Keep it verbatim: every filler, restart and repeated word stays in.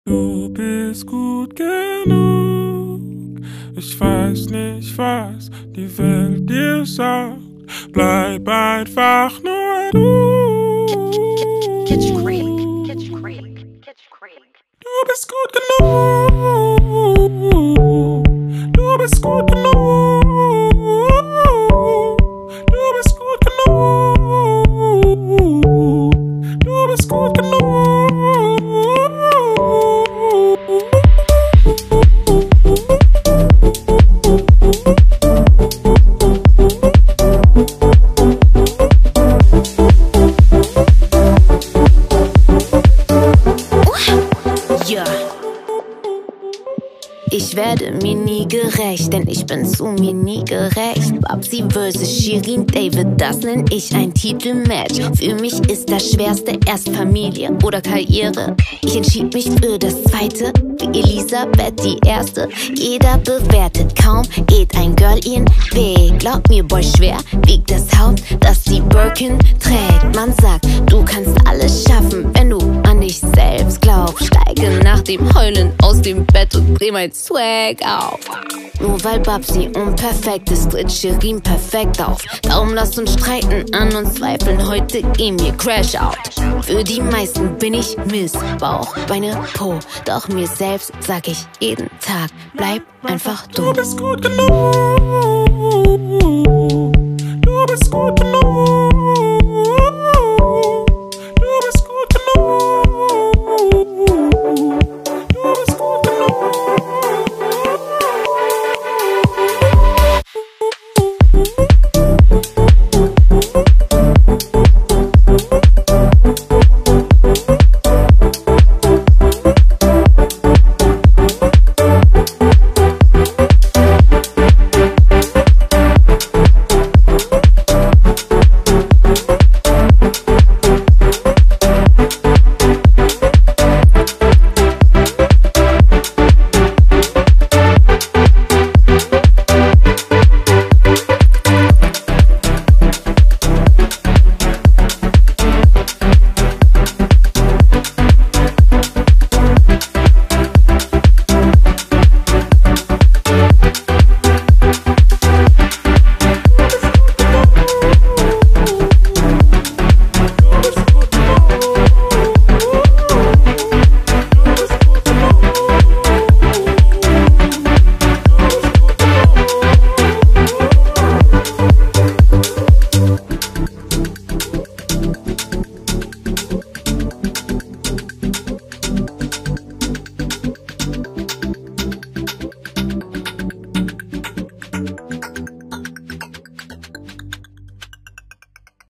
Du bist gut genug. Ich weiß nicht, was die Welt dir sagt. Bleib einfach nur du. Kitsch Creek, Kitsch Creek, Kitsch Creek. Du bist gut genug. Du bist gut genug. Du bist gut genug. Du bist gut genug. Ich werde mir nie gerecht, denn ich bin zu mir nie gerecht. Babsi versus Shirin David, das nenn ich ein Titelmatch. Für mich ist das Schwerste erst Familie oder Karriere. Ich entschied mich für das Zweite, wie Elisabeth die Erste. Jeder bewertet, kaum geht ein Girl ihren Weg. Glaub mir, Boy, schwer wiegt das Haupt, das die Birkin trägt. Man sagt, du kannst alles schaffen, wenn du an dich selbst glaubst. Steige nach dem Heulen aus dem Bett und dreh mein Swag auf. Nur weil Babsi unperfekt ist, tritt Shirin perfekt auf. Darum lasst uns streiten, an uns zweifeln, heute gehen wir Crash out. Für die meisten bin ich Miss Bauch, Beine, Po. Doch mir selbst sag ich jeden Tag, bleib einfach du. Du bist gut genug. Du bist gut genug.